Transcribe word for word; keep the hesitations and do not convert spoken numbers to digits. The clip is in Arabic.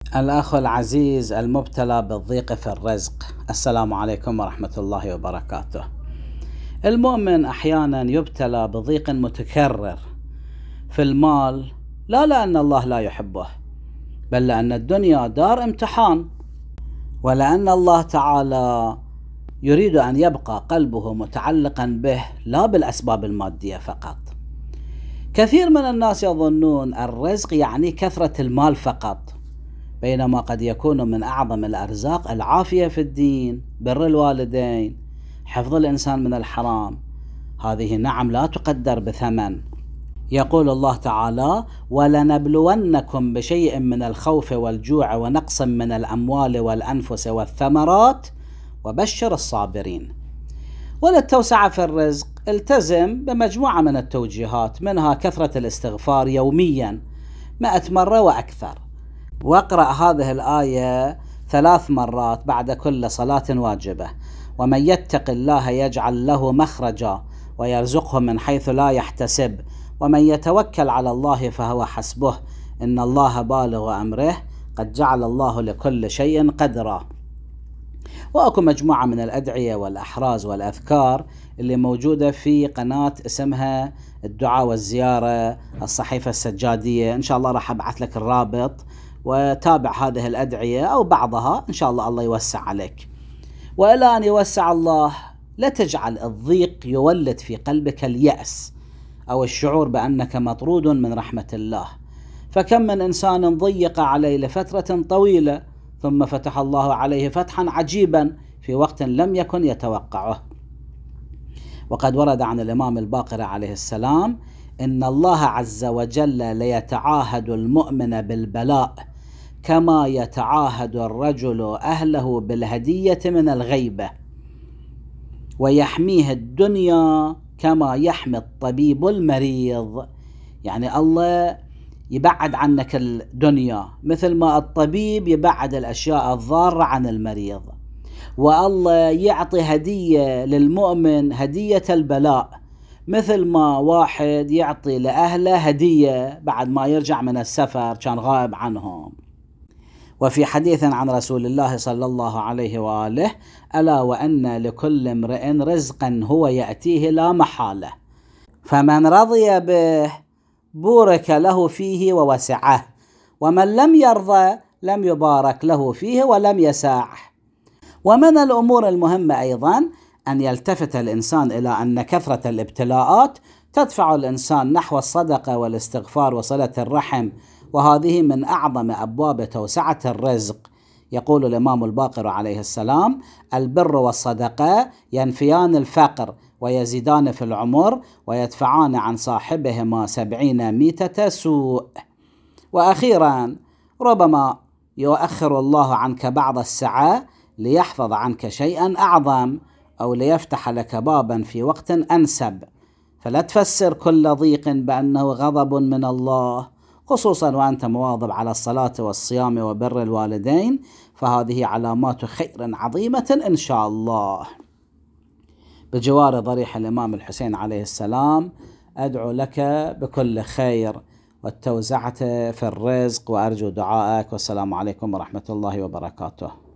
الأخ العزيز المبتلى بالضيق في الرزق، السلام عليكم ورحمة الله وبركاته. المؤمن أحيانا يبتلى بضيق متكرر في المال، لا لأن الله لا يحبه، بل لأن الدنيا دار امتحان، ولأن الله تعالى يريد أن يبقى قلبه متعلقا به لا بالأسباب المادية فقط. كثير من الناس يظنون الرزق يعني كثرة المال فقط، بينما قد يكون من أعظم الأرزاق العافية في الدين، بر الوالدين، حفظ الإنسان من الحرام. هذه نعم لا تقدر بثمن. يقول الله تعالى: ولنبلونكم بشيء من الخوف والجوع ونقص من الأموال والأنفس والثمرات وبشر الصابرين. وللتوسعة في الرزق التزم بمجموعة من التوجيهات، منها كثرة الاستغفار يوميا مئة مرة وأكثر، واقرأ هذه الآية ثلاث مرات بعد كل صلاة واجبة: ومن يتق الله يجعل له مخرجا ويرزقه من حيث لا يحتسب ومن يتوكل على الله فهو حسبه إن الله بالغ أمره قد جعل الله لكل شيء قدرا. وأكو مجموعة من الأدعية والأحراز والأذكار اللي موجودة في قناة اسمها الدعاء والزيارة الصحيفة السجادية، إن شاء الله راح أبعث لك الرابط وتابع هذه الأدعية أو بعضها، إن شاء الله الله يوسع عليك. وإلى أن يوسع الله، لا تجعل الضيق يولد في قلبك اليأس أو الشعور بأنك مطرود من رحمة الله. فكم من إنسان ضيق عليه لفترة طويلة ثم فتح الله عليه فتحا عجيبا في وقت لم يكن يتوقعه. وقد ورد عن الإمام الباقر عليه السلام: إن الله عز وجل ليتعاهد المؤمن بالبلاء كما يتعاهد الرجل أهله بالهدية من الغيبة، ويحميه الدنيا كما يحمي الطبيب المريض. يعني الله يبعد عنك الدنيا مثل ما الطبيب يبعد الأشياء الضارة عن المريض. والله يعطي هدية للمؤمن هدية البلاء، مثل ما واحد يعطي لأهله هدية بعد ما يرجع من السفر كان غائب عنهم. وفي حديث عن رسول الله صلى الله عليه وآله: ألا وأن لكل امرئ رزقا هو يأتيه لا محالة، فمن رضي به بورك له فيه ووسعه، ومن لم يرضى لم يبارك له فيه ولم يسعه. ومن الأمور المهمة أيضا أن يلتفت الإنسان إلى أن كثرة الابتلاءات تدفع الإنسان نحو الصدقة والاستغفار وصلة الرحم، وهذه من أعظم أبواب توسعة الرزق. يقول الإمام الباقر عليه السلام: البر والصدقة ينفيان الفقر ويزيدان في العمر ويدفعان عن صاحبهما سبعين ميتة سوء. وأخيرا، ربما يؤخر الله عنك بعض الساعة ليحفظ عنك شيئا أعظم أو ليفتح لك بابا في وقت أنسب، فلا تفسر كل ضيق بأنه غضب من الله، خصوصا وأنت مواظب على الصلاة والصيام وبر الوالدين، فهذه علامات خير عظيمة إن شاء الله. بجوار ضريح الإمام الحسين عليه السلام أدعو لك بكل خير والتوزعة في الرزق، وأرجو دعائك، والسلام عليكم ورحمة الله وبركاته.